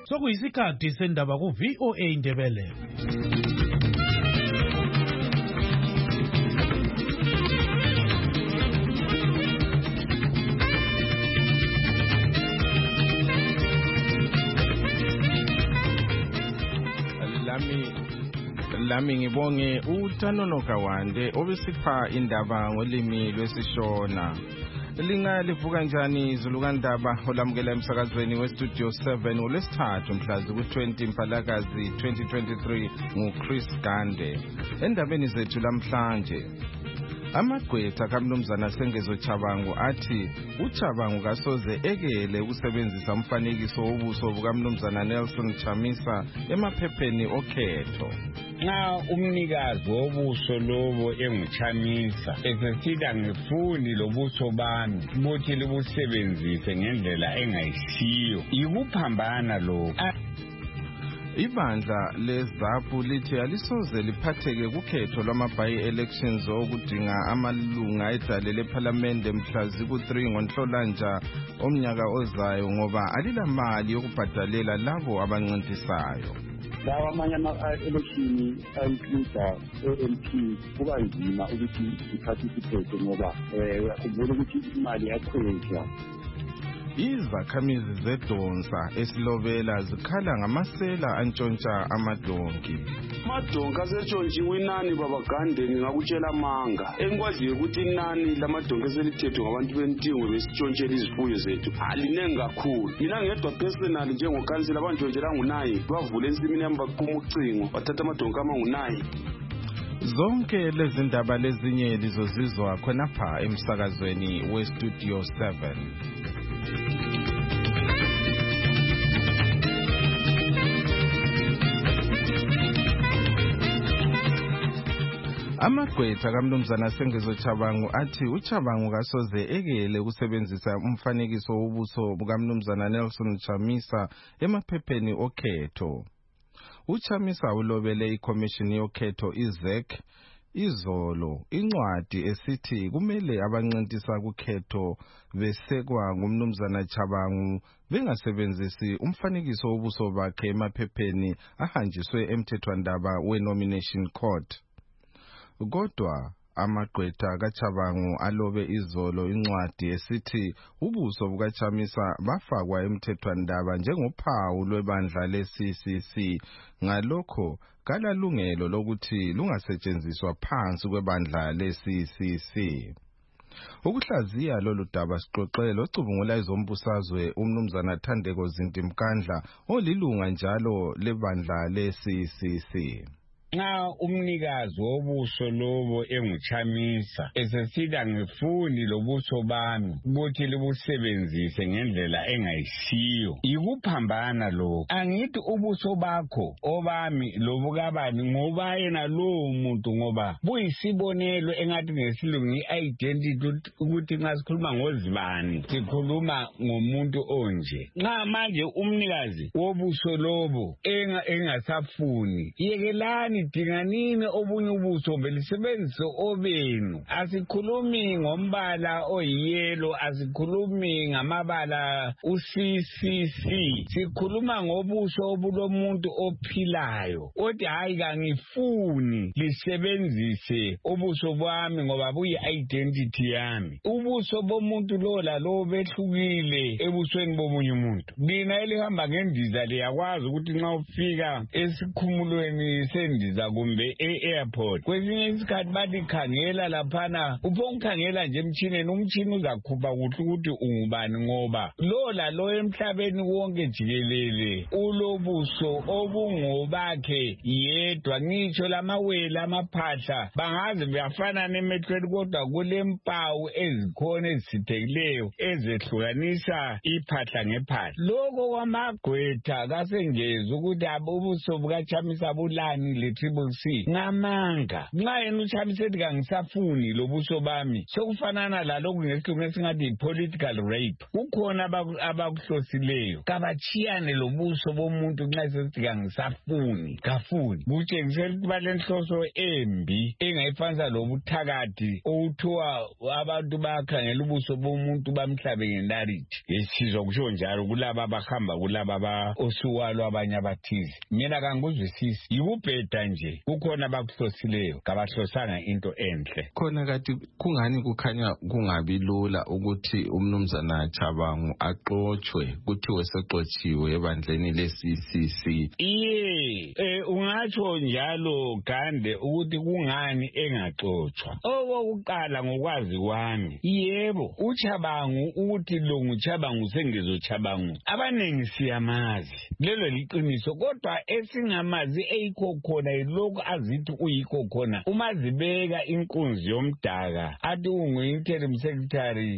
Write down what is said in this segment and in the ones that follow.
Sokuyisikhathi sendaba ku VOA Indebele. Lami ngibonge uTanono Kawande obesipha indaba ngolimi lwesishona. Lingalivuka njani izulu kaNdaba olamukela emsakazweni weStudio 7 ngolwesithathu mhla ku-20 Mphalakazi 2023 nguChris Gande. Endabeni zethu lamhlanje, amagqwetha kaMnumzana Sengezo Chabangu athi uChabangu kasoze ekele ukusebenzisa umfanekiso wobuso bukaMnumzana Nelson Chamisa emaphepheni okhetho. Nxa umnikazi wobuso lobo enguChamisa esesithi angifuni lobuso bami ukuthi libusebenzise ngendlela engayisiyo, ikuphambana lokho. Ibandla leZAPU lithi alisoze liphatheke kukhetho lwama-by-elections okudinga amalunga edale lephalamende mhla ziku-3 ngoNhlolanja omnyaka ozayo ngoba alilamali yokubhadalela labo abancintisayo. Lawa amanye ama-election include ANC kuba nzima ukuthi iparticipate ngoba uyakhumbula ukuthi imali yakhwezwa. Izakhamizi zeDonsa esilobela zikhala ngamasela antshontsha amadonki. Amadonki asentshontshiwe inani babagande ngakutshela manga. Engikwaziyo ukuthi inani lamadonki eselithethwe ngabantu bentingo besitshontshela izifuyo zethu alinengi kakhulu. Mina ngedwa personally njengokhansila abantshontshela ngu9 bavule ensimini yami baqhuma ucingo bathatha amadonki amangu9. Zonke lezi ndaba lezinye lizozizwa khonapha emsakazweni weStudio 7. Amagqwetha kaMnumzana Sengezo Chabangu athi uChabangu kasoze ekele ukusebenzisa umfanekiso wobuso bukaMnumzana Nelson Chamisa emaphepheni okhetho. uChamisa ulobele ikhomishini yokhetho iZEC izolo incwadi esithi kumele abancintisa kukhetho besekwa nguMnumzana Chabangu bengasebenzisi umfanekiso wobuso bakhe emaphepheni ahanjiswe emthethwandaba we-Nomination Court. Kodwa amagqwetha kaChabangu alobe izolo incwadi esithi ubuso bukaChamisa bafakwa emthethwandaba njengophawu lwebandla le-CCC, ngalokho kalalungelo lokuthi lungasetshenziswa phansi kwebandla le-CCC. Ukuhlaziya lolu daba sixoxele ocubungula izombusazwe uMnumzana Thandeko Zintimkandla olilunga njalo lebandla le-CCC. Nxa umnikazi wobuso lobo enguChamisa esesithi angifuni lobuso bami ukuthi libusebenzise ngendlela engayisiyo, ikuphambana lokho. Angithi ubuso bakho obami lobukabani ngoba yena lowo muntu ngoba buyisibonelo engathi ngesilungu i-identity ukuthi nxa sikhuluma ngozibani sikhuluma ngomuntu onje. Nxa manje umnikazi wobuso lobo engasafuni, yekelani dinganini obunye ubuso belisebenzise obenu. Asikhulumi ngombala oyiyelo, asikhulumi ngamabala uCCC, sikhuluma ngobuso obulomuntu ophilayo. Othi hayi kangifuni lisebenzise ubuso bami ngoba buyi-identity yami. Ubuso bomuntu lo lalo behlukile ebusweni bomunye umuntu. Lina elihamba ngendiza liyakwazi ukuthi nxa ufika esikhumulweni sendiza kumbe e-airport kwesinye isikhathi bathi khangela laphana, uphongikhangela nje emtshineni, umtshini uzakhupha kuhle ukuthi ungubani ngoba lo lalo emhlabeni wonke jikelele ulobuso obungobakhe yedwa. Ngitsho lamawele amaphahla bangaze bafanane emehlweni kodwa kulempawu ezikhona ezisithekileyo ezehlukanisa iphahla ngephahla. Lokho kwamagqwetha kaSengezo ukuthi ubuso bukaChamisa bulani lithi we-CCC ngamanga nxa yena uChamiso ethi kangisafuni lobuso bami sokufanana lalokhu ngesilungu esingathi yi-political rape. Kukhona abakuhlosileyo kabachiyane lobuso bomuntu nxa sesithi kangisafuni kafuni butshengisela ukuthi balenhloso embi engayifanisa lobuthakathi okuthiwa abantu bayakhangela ubuso bomuntu bamhlabe ngenarithi. Yesizwa kusho njalo kulaba abahamba kulaba osuwalo abanye abathize. Mina kangikuzwisisi yikubheda nje kukhona abakuhlosileyo kabahlosanga into enhle. Khona kathi kungani kukhanya kungabi lula ukuthi umnumzana Chabangu axotshwe kuthiwe seqotshiwe ebandleni le-CCC. Ungatsho njalo Gande ukuthi kungani engaxotshwa. Okokuqala ngokwazi kwami yebo uChabangu uthi lo nguChabangu sengezoChabangu abanengi siyamazi lelo liqiniso kodwa esingamazi eyikho khona yilokho azithi uyikho khona umazibeka inkunzi yomdaka athi ungu-interim secretary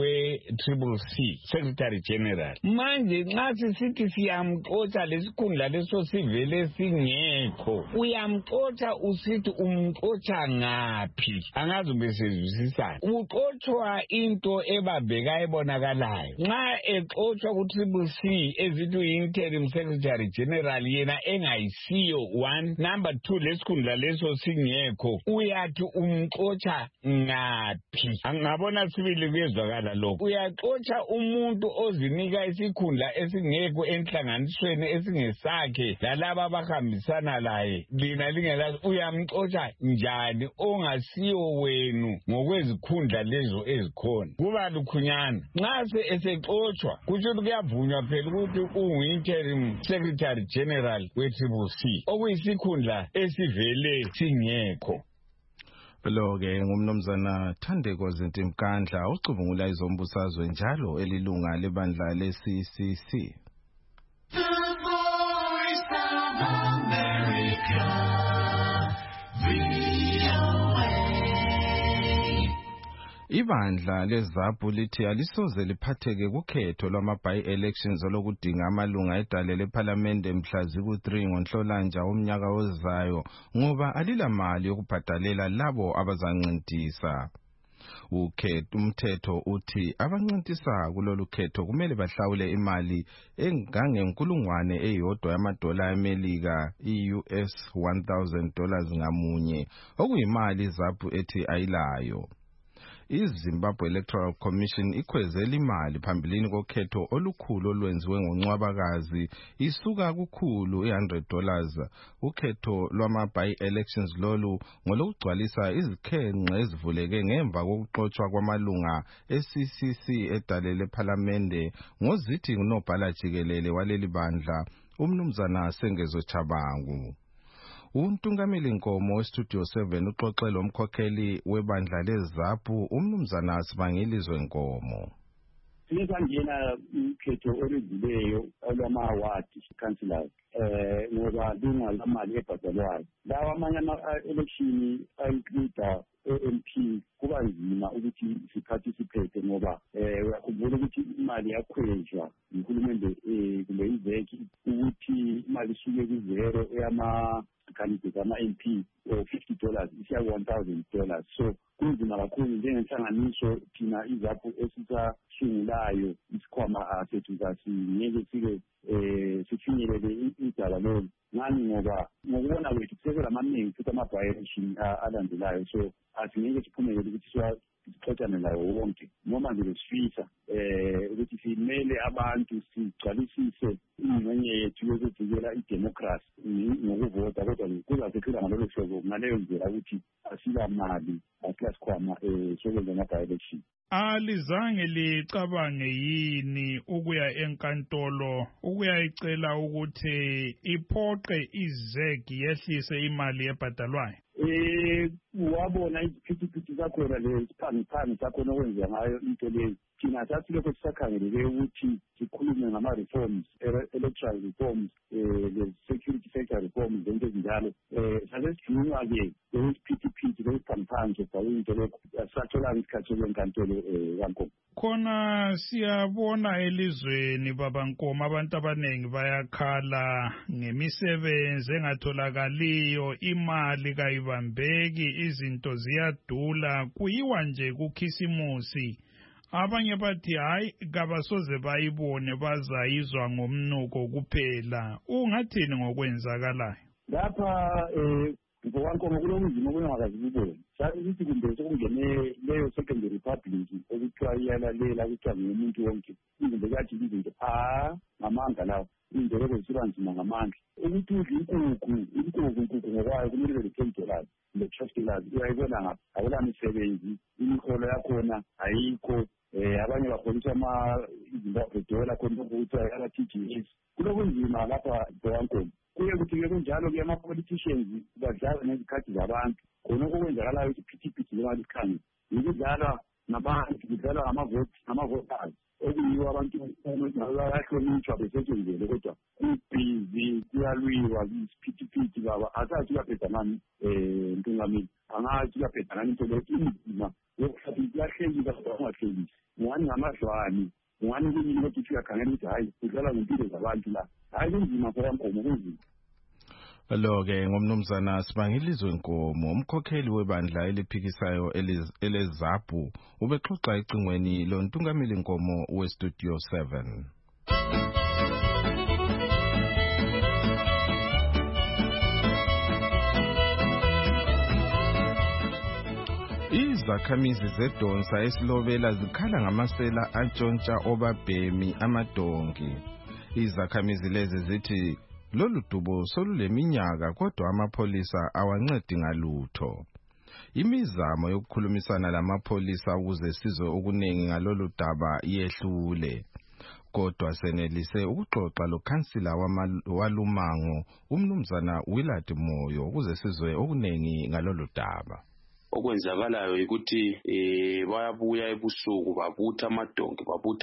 we-CCC secretary general. Manje nxa sisithi siyamxotsha lesikhundla leso sivele singekho uyamxotsha usithi umxotsha ngaphi angazi besezwisisana uxotshwa into ebabheka ebonakalayo. Nxa exotshwa ku-CCC ezithi uyi-interim secretary general yena engayisiyo 1 number 2 lesikhundla leso singekho uyathi umxotsha ngaphi. Angabona sibili kuyezwakala lokho. Uyaxotsha umuntu ozinika isikhundla esingekho enhlanganisweni esingesakhe lalaba abahambisana laye lina lingelazi uyamxotsha njani ongasiyo wenu ngokwezikhundla lezo ezikhona. Kuba lukhunyana nxa esexotshwa kusho ukuthi kuyavunywa phela ukuthi ungu-interim secretary general we-CCC okuyisikhundla esivele singekho. Lo-ke ngumnumzana Thandeko Zintimkandla ucubungula izombusazwe njalo elilunga lebandla le-CCC. Ibandla leZAPU lithi alisoze liphatheke kukhetho lwama-by-elections olokudinga amalunga edale lephalamende mhla ziku-3 ngoNhlolanja womnyaka ozayo ngoba alilamali yokubhadalela labo abazancintisa. Umthetho uthi abancintisa kulolu khetho kumele bahlawule imali engangenkulungwane eyodwa yamadola amelika i-US $1,000 ngamunye okuyimali iZAPU ethi ayilayo. iZimbabwe Electoral Commission ikhwezela imali phambilini kokhetho olukhulu olwenziwe ngoNcwabakazi isuka kukhulu $100. Ukhetho lwama-by-elections lolu ngolokugcwalisa izikhenqe ezivuleke ngemva kokuxotshwa kwamalunga e-CCC edale lephalamende ngozithi unobhala jikelele waleli bandla umnumzana Sengezo Chabangu. Untungameli Nkomo weStudio 7 uxoxela umkhokheli webandla leZAPU umnumzana Sibangilizwe Nkomo. Singena ukhetho oludileyo olwama-award councillors ngoba lingalamali ebhadalwayo. Lawa amanye ama-election include MP kuba nzima ukuthi siparticipate ngoba uyakhumbula ukuthi imali yakhwezwa uhulumende kumbe izeki ukuthi imali isuke ku-0 eyama-candidate ama-MP $50 isiya $1,000. So kunzima kakhulu njengenhlanganiso thina iZAPU esisasungulayo isikhwama sethu kasingeke sike sifinyelele idaba lolu ngani ngoba ngokubona kwethu sekulamaningi futhi ama-by-election alandelayo so asingeke siphumelele ukuthi sixoxane layo wonke noma nje besifisa ukuthi simele abantu sigcwalisise ingxenye yethu yokuvikela idemocracy ngokuvota kodwa kuzasekhula ngalolo hlobo ngaleyo ndlela ukuthi asilamali asilasikhwama sokwenza ama-by-election. Alizange licabange yini ukuya enkantolo ukuyayicela ukuthi iphoqe izeg yehlise imali ebhadalwayo? Wabona iziphithiphithi zakhona lesiphangiphangi sakhona okwenziwa ngayo into leyi thina sasilokho sisakhangeleke ukuthi sikhulume ngama-reforms, electoral reforms, le-security sector reforms, zonke ezinjalo. Sasesijunywa-ke lokuyisiphithiphithi lokuphamiphansi kwakuyinto lokho asatholanga isikhathi sokwenkantolo kaNkomo. Khona siyabona elizweni babaNkomo abantu abaningi bayakhala ngemisebenzi engatholakaliyo, imali kayibambeki, izinto ziyadula, kuyiwa nje kukhisimusi. Abanye bathi hayi kabasoze bayibone bazayizwa ngomnuko kuphela. Ungathini ngokwenzakalayo? Lapha ngokwakho kulobunzima obungakazi bubone. Sathi ukuthi kumbe sekungene leyo second republic okuthiwa iyalalela kuthiwa ngumuntu wonke. Izinto kathi izinto ngamandla lawo. Izinto lokho ziba nzima ngamandla. Ukuthi inkukhu ngokwayo kumele le$10 le-$12 uyayibona ngapha akula misebenzi, imiholo yakhona ayikho. Abanye baholisa izimbabwe khona ukuthiwa yala-TGS. Kulobunzima lapha ngokwakho. Kuye kuthi-ke kunjalo-ke ama-politicians badlala ngezikhathi zabantu. Khona okwenzakalayo isiphithiphithi njengoba likhanya yikudlalwa nabantu, kudlalwa ngama-voters okuyiwo abantu bayahlonitshwa besetshenzele kodwa kubhizi kuyalwiwa isiphithiphithi baba asazi kuyaphetha ngani Ntungamili, angazi kuyaphetha ngani into leyo inzima yokuhlathi kuyahlekisa kodwa ungahlekisi ngani ngamadlwane ngani kunini kodwa uthi uyakhangela ukuthi hayi kudlalwa ngempilo zabantu la hayi kunzima kwaNkomo kunzima. Lo-ke ngomnumzana Sibangilizwe Nkomo, umkhokheli webandla eliphikisayo eleZAPU, ubexoxa ecingweni loNtungamili Nkomo weStudio 7. Izakhamizi zeDonsa eSilobela zikhala ngamasela atshontsha obabhemi amadonki. Izakhamizi lezi zithi lolu dubo soluleminyaka kodwa amapholisa awancedi ngalutho. Imizamo yokukhulumisana lamapholisa ukuze sizwe okuningi ngalolu daba yehlule. Kodwa senelise ukuxoxa lokhansila walumango umnumzana Willard Moyo ukuze sizwe okuningi ngalolu daba. Okwenzakalayo ukuthi bayabuya ebusuku babutha amadonki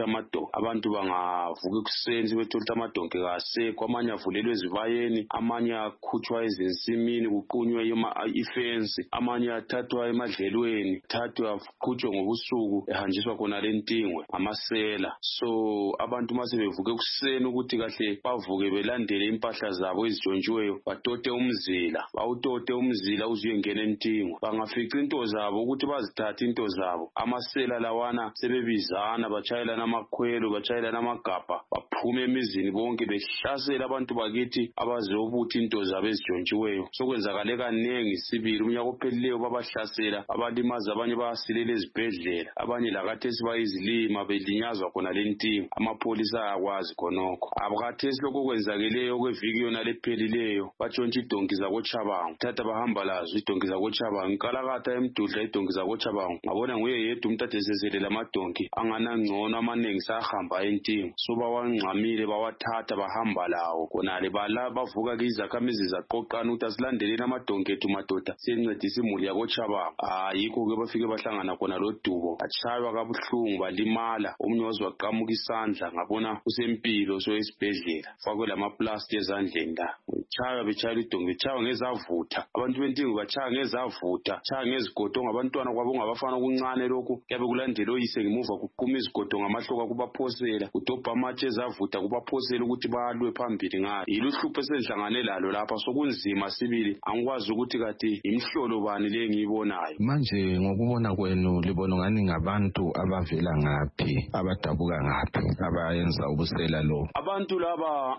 abantu bangavuka ekuseni bethola amadonki kasekho, amanye avulelwe ezibayeni, amanye akhutshwa ezinsimini kuqunywe ifensi, amanye athathwa emadlelweni, akhutshwe ngobusuku ehanjiswa khona lentingwe amasela. So abantu mase bevuka ekuseni ukuthi kahle bavuke belandele impahla zabo ezitshontshiweyo batote umzila, bawutote umzila uzuyengena entingwe, bangafika into zabo ukuthi bazithathe into zabo, amasela lawana sebebizana batshayelana amakhwelo batshayelana amagabha baphume emizini bonke behlasela abantu bakithi abazobutha into zabo ezitshontshiweyo. Sokwenzakale kanengi sibili umnyaka ophelileyo babahlasela, abalimaza abanye bayasilela ezibhedlela, abanye lakathesi bayizilima belinyazwa khona lentingo. Amapholisa ayakwazi khonokho. Abakathesi lokho kwenzakeleyo kweviki yona lephelileyo batshontsha idonki zakoChabangu, thatha bahamba lazo idonki zakoChabangu, inkalakatha emdudla idonki zakoChabangu. Ngabona nguye yedwa umuntu adesezelela amadonki anganangcono amanengi sayahamba entingo. So bawangxamile bawathatha bahamba lawo khonale bavuka ke izakhamizi zaqoqana ukuthi asilandeleni amadonki ethu madoda siyencedisa imuli yakoChabangu. Yikho ke bafike bahlangana khona lo dubo, atshaywa kabuhlungu balimala, omunye waze waqamuka isandla ngabona usempilo so esibhedlela fakwe lamaplasti ezandleni la. Betshaywa idonki, betshaywa ngezavutha, abantu bentingo batshaya ngezavutha, tshaya ngezigodongo, abantwana kwabo ongabafana okuncane lokhu kuyabe kulandela oyise ngemuva kuquma izigodongo amahloka kubaphosela, kudobha amatshe ezavutha kubaphosela ukuthi balwe phambili ngayo. Yiluhlupho esenhlangane lalo lapha, sokunzima sibili, angikwazi ukuthi kati imhlolo bani le engiyibonayo. Manje ngokubona kwenu libona ngani ngabantu abavela ngaphi, abadabuka ngaphi, abayenza ubusela lo? Abantu laba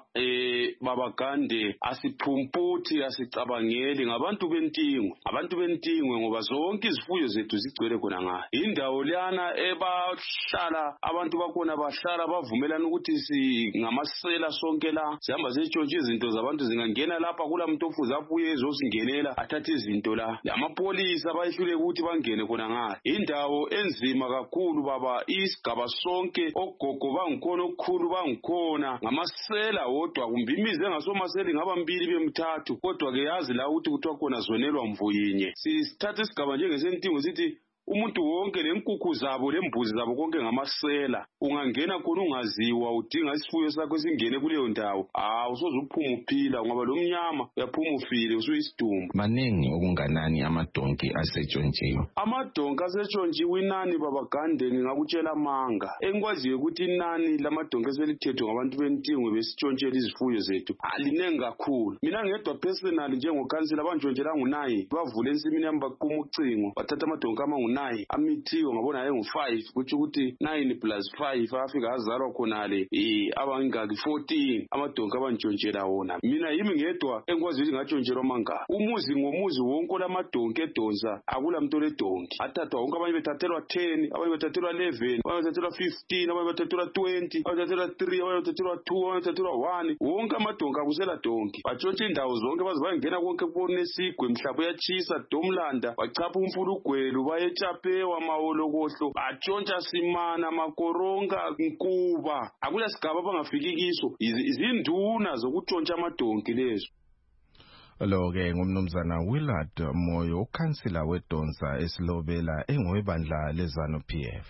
babagande asiphumputhi asicabangeli ngabantu bentingwe, ngoba zonke izifuyo zethu zigcwele khona ngayo. Indawo leyana ebahlala abantu bakhona bahlala bavumelana ukuthi ngamasela sonke la sihamba sitshontshe izinto zabantu zingangena lapha, kula muntu ofuze abuye ezosingenela athathe izinto la. Amapholisa bayehluleka ukuthi bangene khona ngayo. Indawo enzima kakhulu baba, isigaba sonke ogogo bangikhona, okukhulu bangikhona, ngamasela wodwa, kumbe imizi engasomasela ingaba mbili bemthathu, kodwa ke yazi la ukuthi kuthiwa khona zonelwa mvuyinye. Sithatha isigaba njengesentingo sithi umuntu wonke lenkukhu zabo lembuzi zabo konke ngamasela. Ungangena khona ungaziwa udinga isifuyo sakho singene kuleyo ndawo. Usoze uphuma uphila ngoba lo mnyama uyaphuma ufile usuyisidumbu. Maningi okunganani amadonki asetshontshiwe. Amadonki asetshontshiwe inani babagande ngingakutshela amanga. Engikwaziyo ukuthi inani lamadonki eselithethwe ngabantu bentingwe besitshontshela izifuyo zethu alinengi kakhulu. Mina ngedwa personally njengokhansila bantshontshela ngu9 bavule ensimini yami baquma ucingo bathatha amadonki amangu9 amithiwe ngabona ayengu5 kutsho ukuthi 9 plus 5 afika azalwa khonale abangaki 14 amadonki abantshontshela wona. Mina yimi ngedwa engikwazi ukuthi ngatshontshelwa amanga. Umuzi ngomuzi wonke lamadonki edonsa akula muntu ledonki athathwa wonke, abanye bethathelwa 10, abanye bethathelwa 11, abanye bethathelwa 15, abanye bethathelwa 20, abanye bethathelwa 3, abanye bethathelwa 2, abanye bethathelwa 1. Wonke amadonki akusela donki batshontshe indawo zonke baze bayengena konke kubona esigwe mhlaba uyatshisa domlanda bachapha umfulugwelu bayetshapewa mawolokohlo batshontsha simana makoronga nkuba akula sigaba bangafiki kiso izinduna zokutshontsha amadonki lezo. Lo-ke ngumnumzana Willard Moyo, ukhansila wedonsa esilobela engowebandla lezanu PF.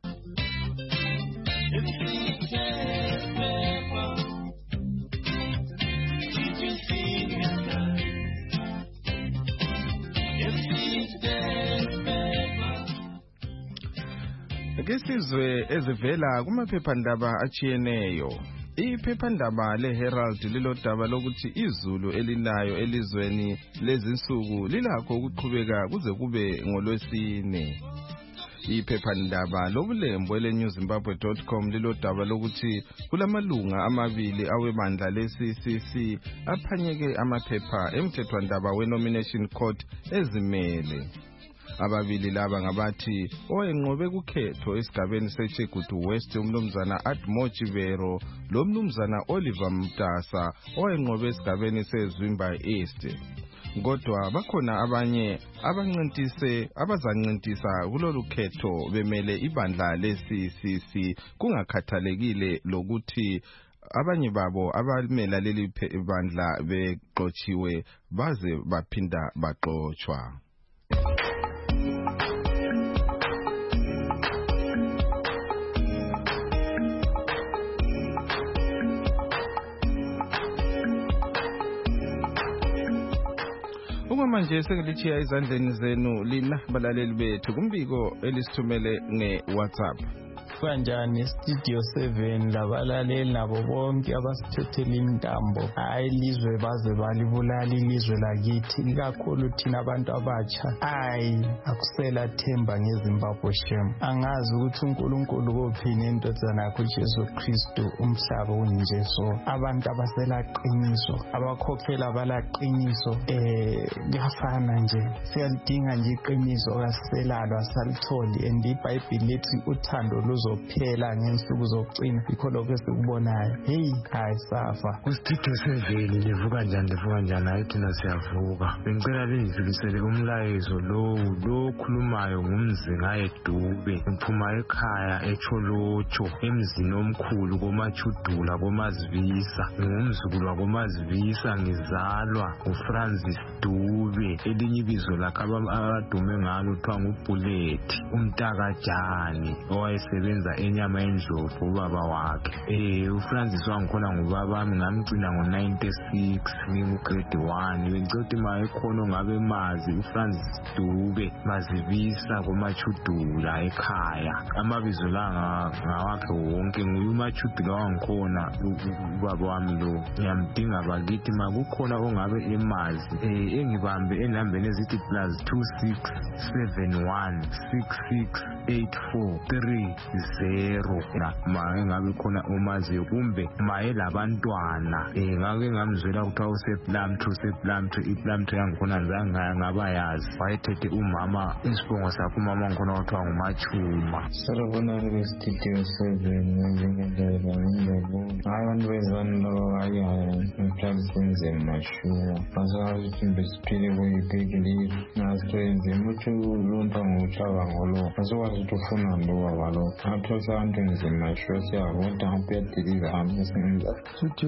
Ngesizwe ezivela kumaphephandaba achiyeneyo. Iphephandaba leHerald lilodaba lokuthi izulu elinayo elizweni lezinsuku lilakho ukuqhubeka kuze kube ngolwesine. Iphephandaba lobulembu eleNewZimbabwe.com lilodaba lokuthi kulamalunga amabili awebandla leCCC aphanyeke amaphepha emthethwandaba weNomination Court ezimele. Ababili laba ngabathi owayenqobe kukhetho esigabeni seChegutu West umnumzana Admo Chivero lo mnumzana Oliver Mtasa owayenqobe esigabeni seZwimba East. Kodwa bakhona abanye abazancintisa kulolu khetho bemele ibandla leCCC kungakhathalekile lokuthi abanye babo abamela leli bandla beqotshiwe baze baphinda baqotshwa. Manje sengilitshiya izandleni zenu lina balaleli bethu kumbiko elisithumele nge-WhatsApp. Kanjani Studio 7 labalaleli nabo bonke abasithethela intambo hayi ilizwe baze balibulala ilizwe lakithi ikakhulu thina abantu abatsha akusela themba ngeZimbabwe shem. Angazi ukuthi uNkulunkulu kophini indodana yakhe uJesu Kristu umhlaba unje so abantu abasela qiniso abakhokhela balaqiniso kuyafana nje siyalidinga nje iqiniso kasiselalo asalitholi and iBhayibheli lithi uthando luzophela ngensuku zokucina yikho lokho esikubonayo. Hayi safa kuStudio 7 livuka njani hayi thina siyavuka. Bengicela lindlulisele umlayezo lo khulumayo ngumzinga eDube ngiphuma ekhaya eCholotsho emzini omkhulu koMachudula koMazivisa. Ngumzukulu wakoMazivisa ngizalwa uFrancis Dube elinye ibizo lakhe abadume ngalo kuthiwa nguBullet uMtakajani owayesebenza enyama endlovu ubaba wakhe. uFrancis wangikhona ngubabami ngamgcina ngo96 ngingugrade 1. Bengicela ma ekhona ngabe mazi uFrancis Dube Mazivisa koMachudula ekhaya. Amabizo la ngawakhe wonke nguye uMachudula wangikhona ubaba wami lo. Ngiyamdinga bakithi makukhona ongabe emazi engibambe enambeni ezithi +2671668430 ma engabe khona omaziyo kumbe mayelabantwana ngake ngamzwela kuthiwa usePlumtree iPlumtree yangikhona ngabayazi wayethethe umama isibongo sakhe umama ngikhona kuthiwa nguMachuma. Salubonani kweStudio 7 njengendlela ngiyabona abantu bezani laba bayayo emhlabeni nzima singashuwa masazi ukuthi besiphile kuyibhekile nasikwenze ukuthi ulunta ngokucabango lo asikwazi ukuthi ufunani lo baba lo aphosa abantu nzima shuwa siyavota kuyadiliza amesenza Studio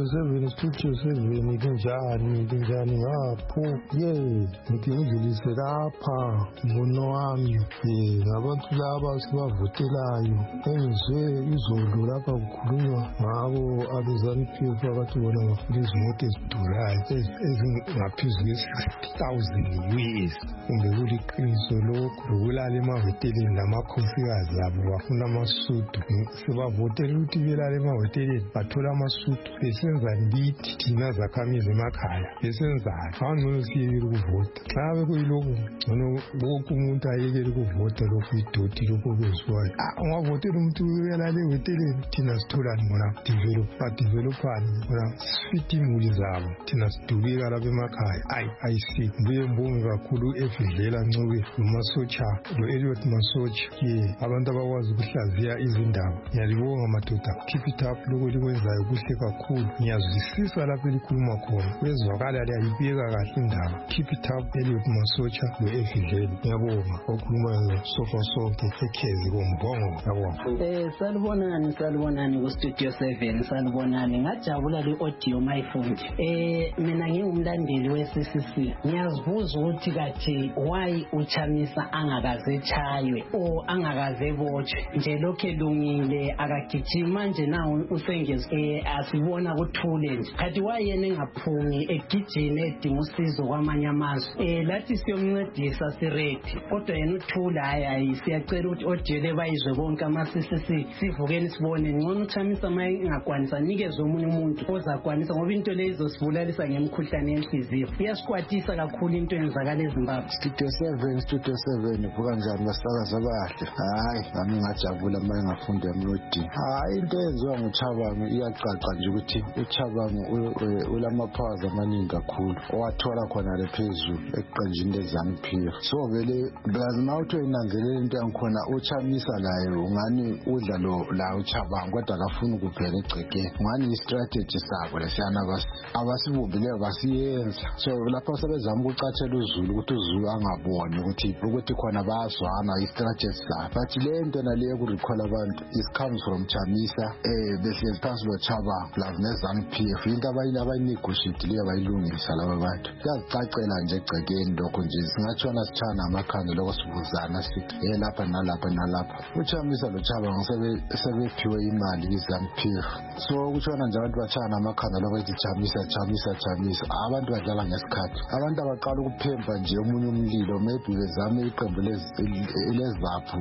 7 kunjani ngapho ngithi ngidlulise lapha mbono wami ngabantu laba sibavotelayo engizwe izolo lapha kukhulunywa ngabo abezaniphiwe abathi bona bafuna izimoto ezidurayo ezingaphezulu kwe-60,000 US kumbe kuliqiniso lokhu lokulala emahoteleni lamakhosikazi abo bafuna amasudu sibavotela ukuthi belala emahoteleni bathola amasudu besenza lithi thina zakhamizi emakhaya besenzani angcono siyekele ukuvota xa bekuyilokhu ngcono wonke umuntu ayekele ukuvota lokhu idoti lokhu okwenziwayo ungavotela umuntu uyelala ehoteleni thina sitholani bona badevelophani bona sifite imuli zabo thina sidubika lapha emakhaya ayisi mbuye mbonge kakhulu efidlela ncube nomasotsha lo-Eliot Masotsha abantu abakwazi ukuhlaziya izindaba ngiyalibonga madoda keep it up lokho likwenzayo kuhle kakhulu ngiyazwisisa lapho elikhuluma khona kwezwakala liyayibeka kahle indaba keep it up Eliot Masotsha lo-efidlela ngiyabonga okhuluma sofa sonke ekhezi kombongo ngiyabonga salibonani ku-Studio 7 salibonani ngajabula le-audio mayifundi mina ngingumlandeli we-CCC ngiyazibuza ukuthi kathi why uChamisa angakaze tshaywe o angakaze botshwe nje lokho elungile akagijima nje nawo usengeze asibona kuthule nje kathi why yena engaphungi egijini edinga usizo kwamanye amazwe lathi siyomncedisa siredi kodwa yena uthula hayi siyacela ukuthi ojele bayizwe bonke ama-CCC sivukeni sibone ngcono uChamisa mayengakwanisa nikezwe omunye umuntu ozakwanisa ngoba into leyo izosibulalisa ngemikhuhlane yenhliziyo iyasikwatisa kakhulu into eyenzakala eZimbabwe. Studio 7 vuka njani basakazi abahle hayi nami ngajabula uma engafunda emlodi into eyenziwa nguChabangu iyacaca nje ukuthi uChabangu ulamaphawazi amaningi kakhulu owathola khona le phezulu eqenjini leZANU-PF so vele lazima ukuthi uyinanzelele into yankhona uChamisa laye ungani udla la uChabangu kodwa akafuni ukuphela egcekeni ungani i-strategy sabo lesiyana abasibumbileyo basiyenza so lapho sebezama ukucathela uZulu ukuthi uZulu angaboni ukuthi khona bayazwana i-strategy sabo but le nto naleyo kurikhola abantu is comes from Chamisa behlezi phansi loChabangu plus neZANU-PF into abayinegotiate leyo bayilungisa laba bantu kuyazicacela nje egcekeni lokho nje singatshona sitshana amakhanda lokho sibuzana sithi lapha nalapha uChamisa loChabangu sebephiwe imali iZANU-PF so kutshona nje abantu batshana amakhanda lokho ethi Chamisa abantu badlala ngesikhathi abantu abaqala ukuphemba nje omunye umlilo maybe bezame iqembu lezaphu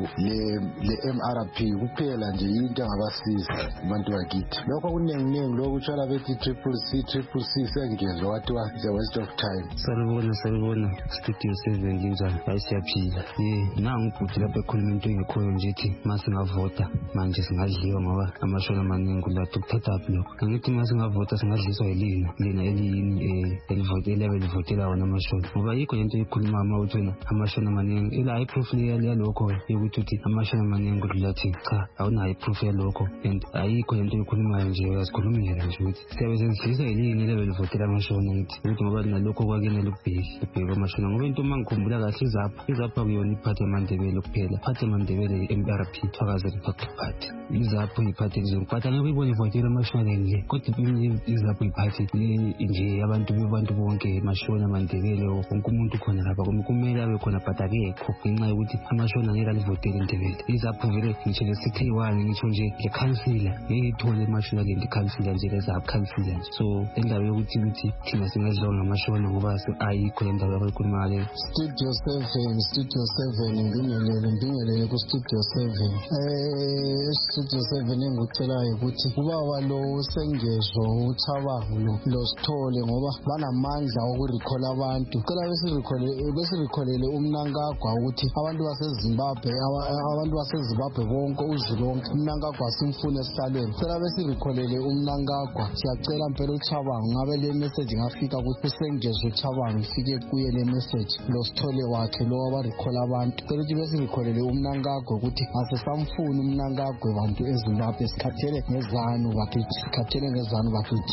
le-MRP kuphela nje into engabasiza abantu bakithi lokho kunenginengi lokho kutshwala bethi CCC sengezwa kwathiwa the waste of time. Salibona Studio 7 njani hayi siyaphila nangu ubhuti lapha ekhuluma into engekhoyo nje ithi masingavota manje singadliwa ngoba amashona amaningi lapho kuthathaphi lokho ngithi masingavota singadliswa lina eliyini elivotela wona amashona ngoba yikho into ekhuluma ukuthi wena amashona amaningi ila iproof yalokho yokuthi uthi amashona amaningi kudlula thina cha awunayo iproof yalokho and ayikho into ekhulumayo nje uyasikhulumela nje ukuthi siyabe sensidliswa yilini levotela amashona ngithi ukuthi ngoba nalokho kwakene lokubheka amashona ngoba into mangikhumbula kahle izapha kuyona iphathi yamandebele kuphela iphathi yamandebele MRP Thwakaze Republic Party izapho iphathi ngizophatha ngeke uyibone ivotela amashona nje kodwa izapho iphathi nje abantu bonke amashona amandebele wonke umuntu khona lapha kumele abe khona but akekho ngenxa yokuthi amashona ngeke alivotele indebele izapho vele ngisho le-CK1 ngisho nje le-councillor ngeke ithole amashona le councillor nje lezapho councillor nje so indaba yokuthi thina singadliwa ngamashona ngoba ayikho le ndaba abayikhuluma ngaleyo. Studio 7 ngibingelele ku-Studio 7 Studio 7 engikucelayo ukuthi ubaba lo usengezwa uChabangu lo Sithole ngoba banamandla okurikhola abantu cela besirikholele uMnangagwa ukuthi abantu baseZimbabwe bonke uzulu lonke uMnangagwa simfune esihlalweni cela besirikholele uMnangagwa siyacela mpela uChabangu ngabe le message ngafika ukuthi usengezwe uChabangu ifike kuye le message lo Sithole wakhe lo abarikhola abantu cela ukuthi besirikholele uMnangagwa ukuthi asesamfuni uMnangagwa bantu eZimbabwe sikhathele ngezanu bakithi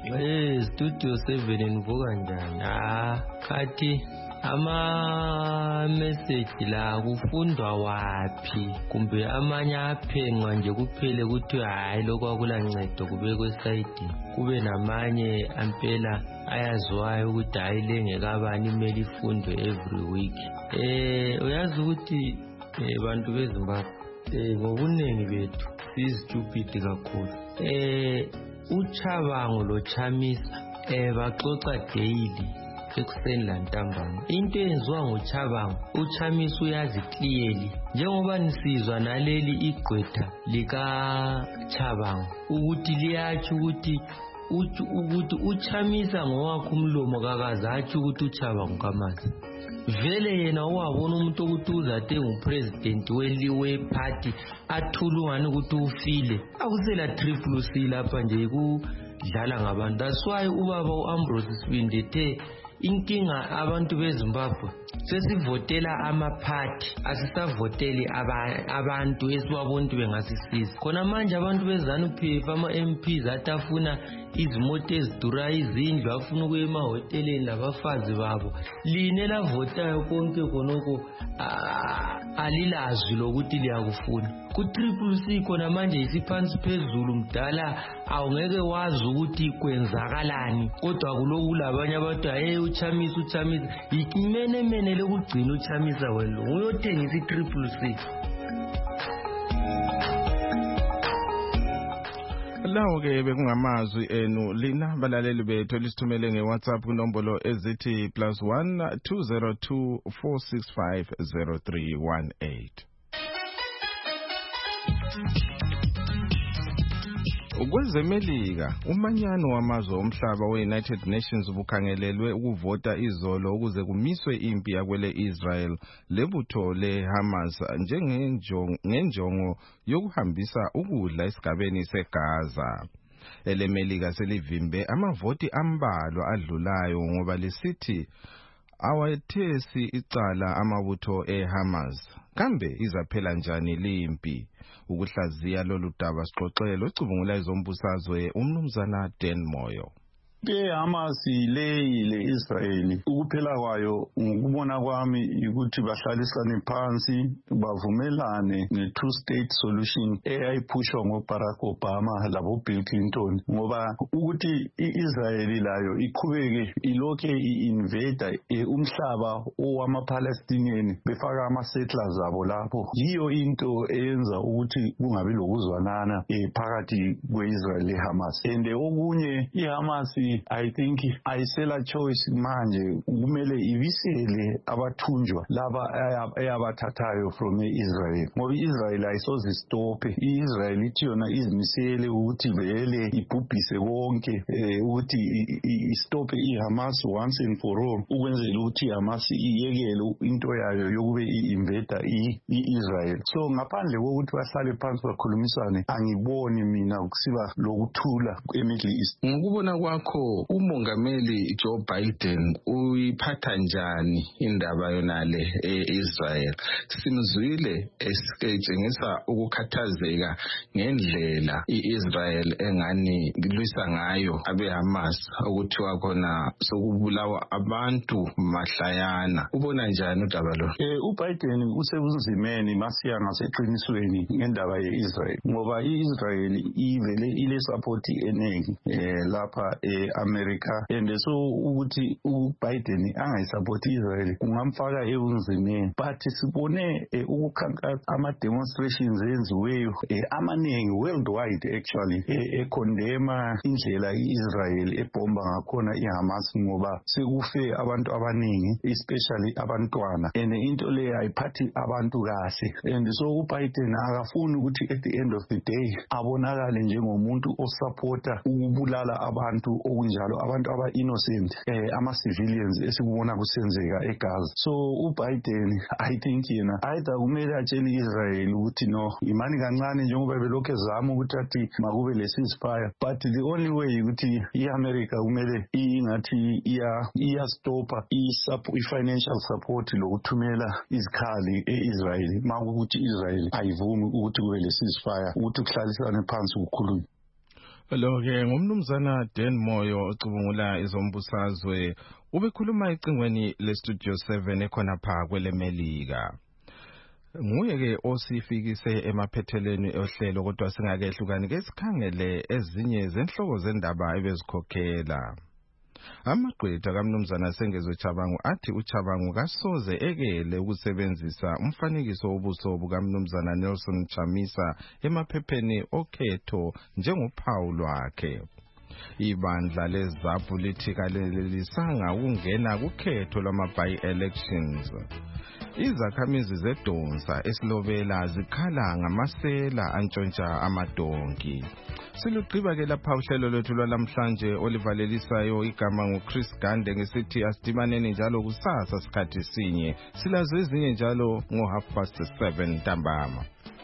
Studio 7 nivuka njani? Khathi ama-message la kufundwa waphi kumbe amanye aphenqwa nje kuphele kuthi hayi lokho akulancedo kubekwe esayidini, kube namanye ampela ayaziwayo ukuthi hayi lengekabani imele ifundwe every week. Uyazi ukuthi bantu beZimbabwe ngobuningi bethu siyistupid kakhulu. uChabango loChamisa baxoxa daily ekuseni lantambama. Into eyenziwa nguChabango uChamisa uyazi clearly, njengoba nisizwa naleli igqwetha lika Chabango ukuthi liyathi ukuthi uChamisa ngowakhe umlomo kakazathi ukuthi uChabango kamazi. Vele yena wabona umuntu ukuthi uzate ngupresident we-party athulungana ukuthi ufile akusela triple C lapha nje kudlala ngabantu. That's why ubaba uAmbrose Sibindi ethe inkinga abantu beZimbabwe sesivotela amaphathi asisavoteli abantu esibabona bengasisiza. Khona manje abantu beZANU-PF ama-MPs atafuna izimoto ezidura izindlu afuna ukuya emahoteleni labafazi babo. Line lavotayo konke khonoko alilazwi lokuthi liyakufuna. Ku-Triple C khona manje isiphansi phezulu mdala awungeke wazi ukuthi kwenzakalani, kodwa kuloku labanye abantu hey uChamisa ikimene lekugcina uChamisa wena uyothengisa i-Triple C. Lawo-ke bekungamazwi enu lina balaleli bethu elisithumele nge-WhatsApp kunombolo ezithi +1 202 465 0318. Kwezemelika, umanyano wamazwe omhlaba we-United Nations ubukhangelelwe ukuvota izolo ukuze kumiswe impi yakwele Israel lebutho le-Hamas ngenjongo yokuhambisa ukudla esigabeni seGaza. Elemelika selivimbe amavoti ambalwa adlulayo ngoba lisithi awethesi icala amabutho eHamas. Kambe izaphela njani limpi? Ukuhlaziya lolu daba sixoxele ocubungula izombusazwe umnumzana Dan Moyo. Hamas le Israel ukuphela kwayo ngokubona kwami ukuthi bahlalisane phansi bavumelane ne-two-state solution eyayiphushwa ngoBarack Obama labo Bill Clinton, ngoba ukuthi iIsrael layo iqhubeke ilokhe i-invade umhlaba owama-Palestinian befaka ama-settlers zabo lapho, yiyo into eyenza ukuthi kungabi lokuzwanana phakathi kwe-Israel leHamas. And okunye iHamas I think ayisela choice manje, kumele ibisele abathunjwa laba eyabathathayo from Israel, ngoba Israel ayisoze stophe. Israel ithi yona izimisele ukuthi vele ibhubhise konke ukuthi istophe iHamas once and for all, ukwenzela ukuthi iHamas iyekele into yayo yokube i-invade i-Israel. So ngaphandle kokuthi bahlale phansi bakhulumisane, angiboni mina kusiba lokuthula eMiddle East. Ngokubona kwakho umongameli Joe Biden uyiphatha njani indaba yonale eIsrael? Simzwile esiketshengisa ukukhathazeka ngendlela iIsrael engani ilwisa ngayo abeHamas, ukuthiwa khona sokubulawa abantu mahlayana. Ubona njani udaba lo? uBiden usebunzimeni masiya ngaseqinisweni ngendaba yeIsrael, ngoba iIsrael ivele ile support eningi lapha America, and so ukuthi uBiden angayisupport Israel kungamfaka ebunzimeni. But sibone ukukhankasa ama-demonstrations enziweyo amaningi worldwide actually condemn indlela iIsrael ebomba ngakhona iHamas, ngoba sekufe abantu abaningi especially abantwana, and into leyo ayiphathi abantu kahle. And so uBiden akafuni ukuthi at the end of the day abonakale njengomuntu osupporta ukubulala abantu okunjalo, abantu aba-innocent ama-civilians esikubona kusenzeka eGaza. So uBiden I think yena either kumele atshele Israel ukuthi no, imani kancane njengoba belokhu ezama ukuthi athi makube le-ceasefire, but the only way ukuthi i-America kumele ingathi iyastopha i-financial support lokuthumela izikhali e-Israel makukuthi Israel ayivumi ukuthi kube le-ceasefire, ukuthi kuhlalisane phansi kukhulunywe. Lo-ke ngumnumzana Dan Moyo ocubungula izombusazwe ubekhuluma ecingweni leStudio 7 ekhona pha kwelemelika. Nguye-ke osifikise emaphetheleni ohlelo kodwa singakehlukani-ke sikhangele ezinye zenhloko zendaba ebezikhokhela. Amagqwetha kaMnumzana Sengezwe Chabangu athi uChabangu kasoze ekele ukusebenzisa umfanekiso wobuso bukaMnumzana Nelson Chamisa emaphepheni okhetho njengophawu lwakhe. Ibandla leZAPU lithi kalelisanga ukungena kukhetho lwama-by-elections. Izakhamizi zedonsa esilobela zikhala ngamasela antshontsha amadonki. Silugqiba-ke lapha uhlelo lwethu lwalamhlanje olivalelisayo igama nguChris Gande ngesithi asidibaneni njalo kusasa sikhathi sinye. Silazo ezinye njalo ngo 7:30 ntambama.